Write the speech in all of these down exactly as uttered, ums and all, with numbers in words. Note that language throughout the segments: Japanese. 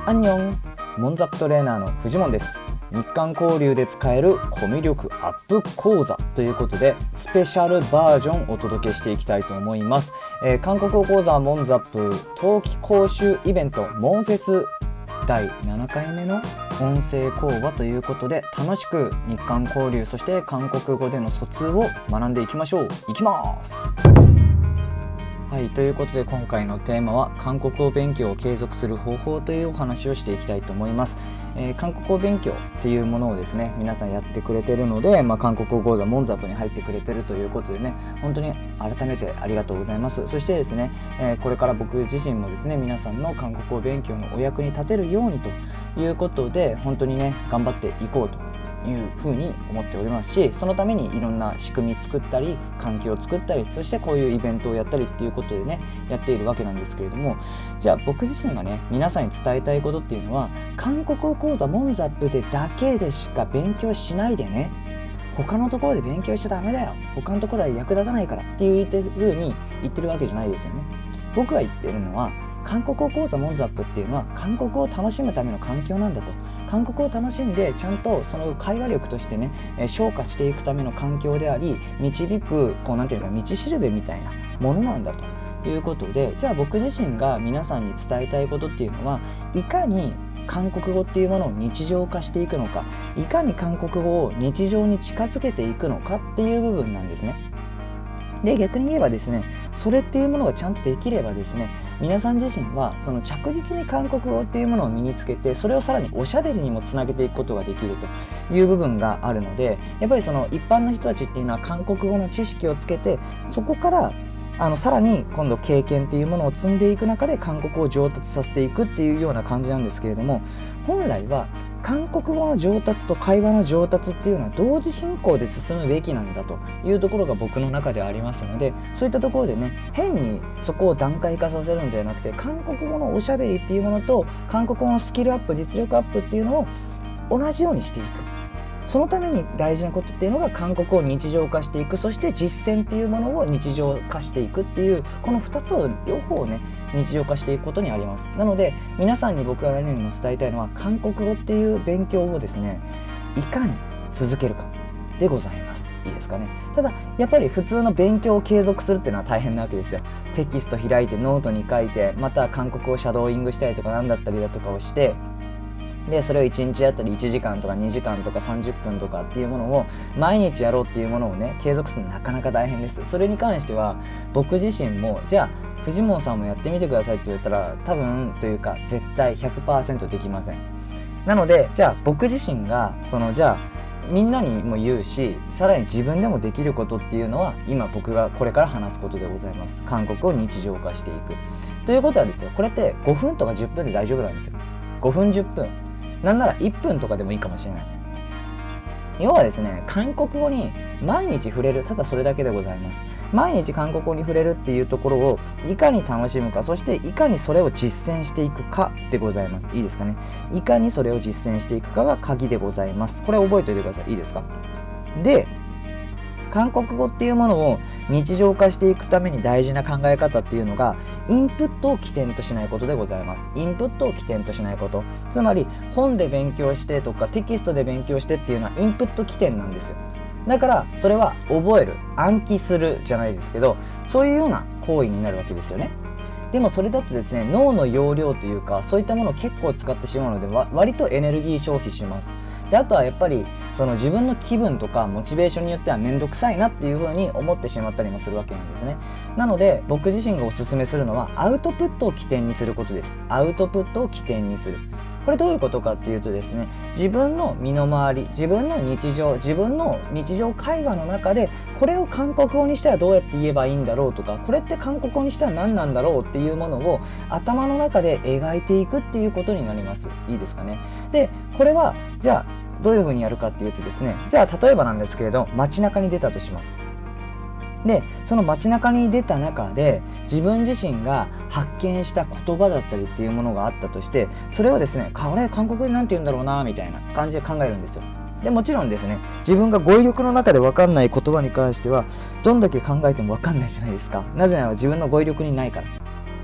アンニョン、モンザップトレーナーのフジモンです。日韓交流で使えるコミュ力アップ講座ということでスペシャルバージョンをお届けしていきたいと思います。えー、韓国語講座モンザップ冬季講習イベントモンフェスだいななかいめの音声講話ということで、楽しく日韓交流そして韓国語での疎通を学んでいきましょう。いきます。はい、ということで今回のテーマは韓国語勉強を継続する方法というお話をしていきたいと思います。えー、韓国語勉強っていうものをですね皆さんやってくれてるので、まあ、韓国語講座モンザップに入ってくれてるということでね、本当に改めてありがとうございます。そしてですね、えー、これから僕自身もですね皆さんの韓国語勉強のお役に立てるようにということで本当にね頑張っていこうというふうに思っておりますし、そのためにいろんな仕組み作ったり環境を作ったり、そしてこういうイベントをやったりっていうことでねやっているわけなんですけれども、じゃあ僕自身がね皆さんに伝えたいことっていうのは、韓国語講座モンザップでだけでしか勉強しないでね、他のところで勉強しちゃダメだよ、他のところは役立たないからっていうふうに言ってるわけじゃないですよね。僕が言ってるのは韓国語講座モンザップっていうのは韓国語を楽しむための環境なんだと。韓国語を楽しんでちゃんとその会話力としてね、えー、昇華していくための環境であり、導くこうなんていうか道しるべみたいなものなんだということで、じゃあ僕自身が皆さんに伝えたいことっていうのは、いかに韓国語っていうものを日常化していくのか、いかに韓国語を日常に近づけていくのかっていう部分なんですね。で逆に言えばですね、それっていうものがちゃんとできればですね、皆さん自身はその着実に韓国語っていうものを身につけて、それをさらにおしゃべりにもつなげていくことができるという部分があるので、やっぱりその一般の人たちっていうのは韓国語の知識をつけて、そこからあのさらに今度経験っていうものを積んでいく中で韓国語を上達させていくっていうような感じなんですけれども、本来は韓国語の上達と会話の上達っていうのは同時進行で進むべきなんだというところが僕の中でありますので、そういったところでね変にそこを段階化させるんではなくて、韓国語のおしゃべりっていうものと韓国語のスキルアップ実力アップっていうのを同じようにしていく。そのために大事なことっていうのが韓国を日常化していく、そして実践っていうものを日常化していくっていう、このふたつを両方ね日常化していくことにあります。なので皆さんに僕が何よりも伝えたいのは、韓国語っていう勉強をですねいかに続けるかでございます。いいですかね。ただやっぱり普通の勉強を継続するっていうのは大変なわけですよ。テキスト開いてノートに書いて、また韓国語をシャドーイングしたりとか何だったりだとかをして、でそれをいちにちあたりいちじかんとかにじかんとかさんじゅっぷんとかっていうものを毎日やろうっていうものをね継続するのなかなか大変です。それに関しては僕自身も、じゃあフジモンさんもやってみてくださいって言ったら多分というか絶対 ひゃくパーセント できません。なのでじゃあ僕自身がそのじゃあみんなにも言うし、さらに自分でもできることっていうのは今僕がこれから話すことでございます。韓国を日常化していくということはですよ、これってごふんとかじゅっぷんで大丈夫なんですよ。ごふんじゅっぷん、なんならいっぷんとかでもいいかもしれない。要はですね、韓国語に毎日触れる、ただそれだけでございます。毎日韓国語に触れるっていうところをいかに楽しむか、そしていかにそれを実践していくかでございます。いいですかね。いかにそれを実践していくかが鍵でございます。これ覚えておいてください。いいですか。で韓国語っていうものを日常化していくために大事な考え方っていうのが、インプットを起点としないことでございます。インプットを起点としないこと、つまり本で勉強してとかテキストで勉強してっていうのはインプット起点なんですよ。だからそれは覚える、暗記するじゃないですけど、そういうような行為になるわけですよね。でもそれだとですね、脳の容量というかそういったものを結構使ってしまうので、わ割とエネルギー消費します。であとはやっぱりその自分の気分とかモチベーションによってはめんどくさいなっていう風に思ってしまったりもするわけなんですね。なので僕自身がおすすめするのはアウトプットを起点にすることです。アウトプットを起点にする。これどういうことかっていうとですね、自分の身の回り、自分の日常、自分の日常会話の中でこれを韓国語にしたらどうやって言えばいいんだろうとか、これって韓国語にしたら何なんだろうっていうものを頭の中で描いていくっていうことになります。いいですかね。でこれはじゃあどういうふうにやるかっていうとですね、じゃあ例えばなんですけれど、街中に出たとします。でその街中に出た中で自分自身が発見した言葉だったりっていうものがあったとして、それをですね、これ韓国語でなんて言うんだろうなみたいな感じで考えるんですよ。でもちろんですね、自分が語彙力の中で分かんない言葉に関してはどんだけ考えても分かんないじゃないですか。なぜなら自分の語彙力にないから。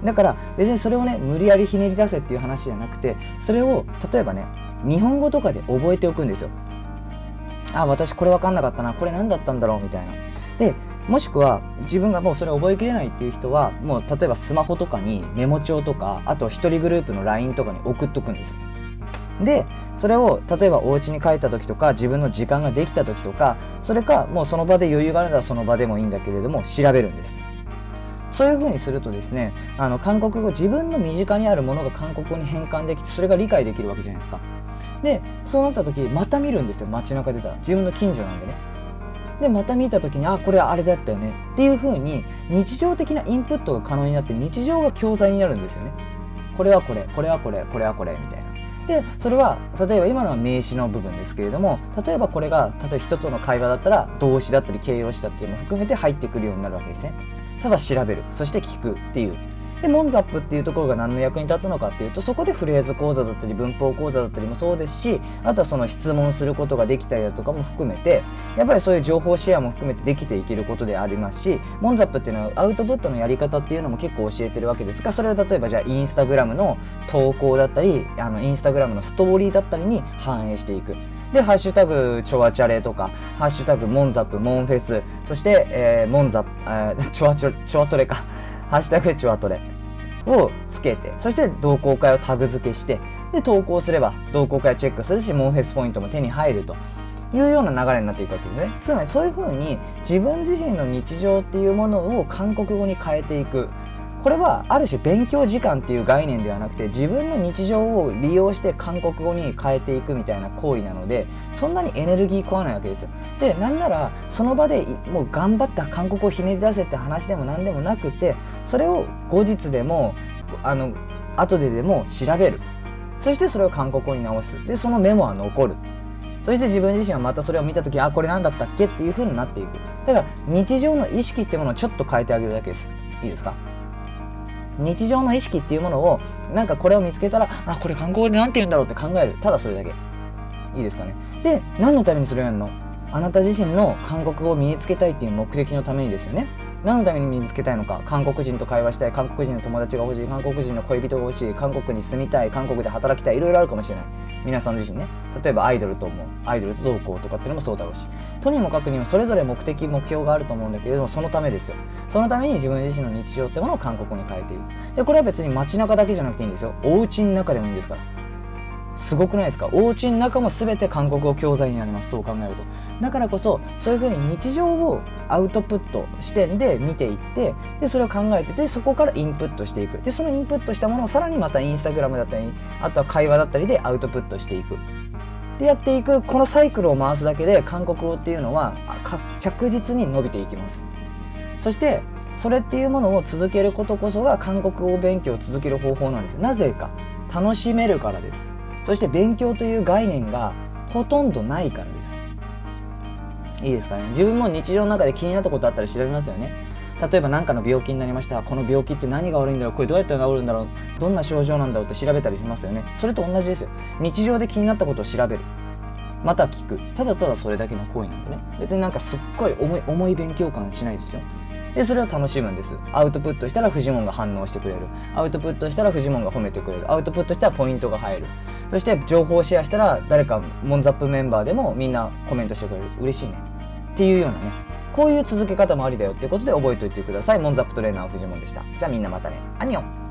だから別にそれをね無理やりひねり出せっていう話じゃなくて、それを例えばね日本語とかで覚えておくんですよ。あ、私これ分かんなかったな、これ何だったんだろうみたいな。でもしくは自分がもうそれ覚えきれないっていう人は、もう例えばスマホとかにメモ帳とか、あと一人グループの ライン とかに送っとくんです。でそれを例えばお家に帰った時とか、自分の時間ができた時とか、それかもうその場で余裕があるならその場でもいいんだけれども調べるんです。そういう風にするとですね、あの韓国語、自分の身近にあるものが韓国語に変換できて、それが理解できるわけじゃないですか。でそうなった時また見るんですよ。街中出たら自分の近所なんでね。でまた見た時に、あ、これあれだったよねっていう風に日常的なインプットが可能になって、日常が教材になるんですよね。これはこれ、これはこれ、これはこれみたいな。でそれは例えば今のは名詞の部分ですけれども、例えばこれが例えば人との会話だったら動詞だったり形容詞だったりも含めて入ってくるようになるわけですね。ただ調べる、そして聞くっていう。でモンザップっていうところが何の役に立つのかっていうと、そこでフレーズ講座だったり文法講座だったりもそうですし、あとはその質問することができたりだとかも含めて、やっぱりそういう情報シェアも含めてできていけることでありますし、モンザップっていうのはアウトプットのやり方っていうのも結構教えてるわけですが、それを例えばじゃあインスタグラムの投稿だったり、あのインスタグラムのストーリーだったりに反映していく。でハッシュタグチョアチャレとか、ハッシュタグモンザップ、モンフェス、そして、えー、モンザップ、えー、チョアチョチョアトレかハッシュタグチョアトレをつけて、そして同好会をタグ付けして、で投稿すれば同好会チェックするし、モンフェスポイントも手に入るというような流れになっていくわけですね。つまりそういう風に自分自身の日常っていうものを韓国語に変えていく。これはある種勉強時間っていう概念ではなくて、自分の日常を利用して韓国語に変えていくみたいな行為なので、そんなにエネルギー食わないわけですよ。でなんならその場でもう頑張った韓国語をひねり出せって話でも何でもなくて、それを後日でもあの後ででも調べる。そしてそれを韓国語に直す。でそのメモは残る。そして自分自身はまたそれを見た時、あ、これ何だったっけっていう風になっていく。だから日常の意識ってものをちょっと変えてあげるだけです。いいですか？日常の意識っていうものを、なんかこれを見つけたら、あ、これ韓国語で何て言うんだろうって考える。ただそれだけ。いいですかね。で何のためにそれをやるの？あなた自身の韓国語を身につけたいっていう目的のためにですよね。何のために身につけたいのか。韓国人と会話したい、韓国人の友達が欲しい、韓国人の恋人が欲しい、韓国に住みたい、韓国で働きたい、いろいろあるかもしれない。皆さん自身ね。例えばアイドルと思う、アイドルとどうこうとかっていうのもそうだろうし、とにもかくにもそれぞれ目的目標があると思うんだけれども、そのためですよ。そのために自分自身の日常ってものを韓国語に変えていく。でこれは別に街中だけじゃなくていいんですよ。お家の中でもいいんですから。すごくないですか？お家の中も全て韓国語教材になります。そう考えると。だからこそそういうふうに日常をアウトプット視点で見ていって、でそれを考えてて、そこからインプットしていく。でそのインプットしたものをさらにまたインスタグラムだったり、あとは会話だったりでアウトプットしていくってやっていく。このサイクルを回すだけで韓国語っていうのは着実に伸びていきます。そしてそれっていうものを続けることこそが韓国語勉強を続ける方法なんです。なぜか、楽しめるからです。そして勉強という概念がほとんどないからです。いいですかね。自分も日常の中で気になったことあったら調べますよね。例えば何かの病気になりました。この病気って何が悪いんだろう、これどうやって治るんだろう、どんな症状なんだろうって調べたりしますよね。それと同じですよ。日常で気になったことを調べる、また聞く。ただただそれだけの行為なんでね。別になんかすっごい重い重い勉強感しないですよ。でそれを楽しむんです。アウトプットしたらフジモンが反応してくれる、アウトプットしたらフジモンが褒めてくれる、アウトプットしたらポイントが入る、そして情報をシェアしたら誰かモンザップメンバーでもみんなコメントしてくれる、嬉しいねっていうようなね、こういう続け方もありだよっていうことで覚えておいてください。モンザップトレーナーフジモンでした。じゃあみんなまたね、アンニョン。